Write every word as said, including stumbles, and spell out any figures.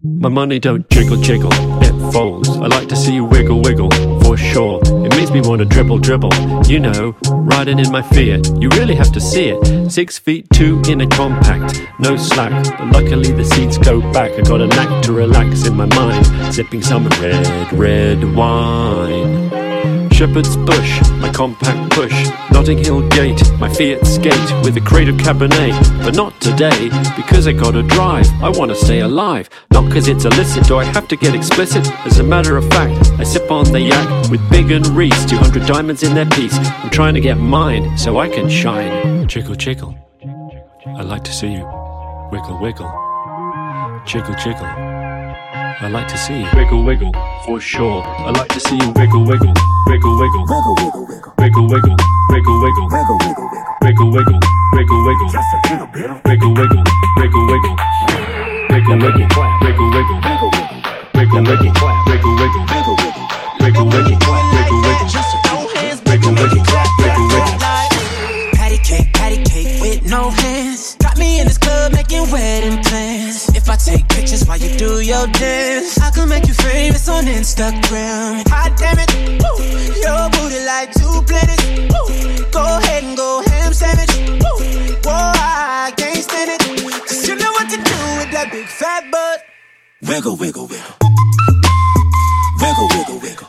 My money don't jiggle jiggle, it folds. I like to see you wiggle wiggle, for sure. It makes me wanna dribble dribble, you know, riding in my Fiat. You really have to see it. Six feet two in a compact, no slack. But luckily the seats go back. I got a knack to relax in my mind, sipping some red, red wine. Shepherd's Bush, my compact push. Notting Hill Gate, my Fiat skate with a crate of Cabernet. But not today, because I gotta drive. I wanna stay alive, not cause it's illicit. Do I have to get explicit? As a matter of fact, I sip on the yak with Big and Reese, two hundred diamonds in their piece. I'm trying to get mine so I can shine. Jiggle jiggle, I like to see you wiggle wiggle. Jiggle jiggle, I like to see you wiggle wiggle, for sure. I like to see you wiggle wiggle, wiggle wiggle, wiggle wiggle, wiggle wiggle, wiggle wiggle, wiggle wiggle, wiggle wiggle, wiggle wiggle, just a little bit, wiggle wiggle, wiggle wiggle, wiggle wiggle, wiggle wiggle, wiggle wiggle, wiggle wiggle, wiggle wiggle, wiggle wiggle, wiggle wiggle, just no hands, wiggle wiggle, wiggle wiggle. Patty cake, patty cake with no hands. Got me in this club making wedding plans. If I take pictures while you do your dance, I can make you famous on Instagram. Hot damn it, woo. Your booty like two planets. Woo. Go ahead and go ham sandwich. Woo. Whoa, I can't stand it. Cause you know what to do with that big fat butt. Wiggle, wiggle, wiggle. Wiggle, wiggle, wiggle.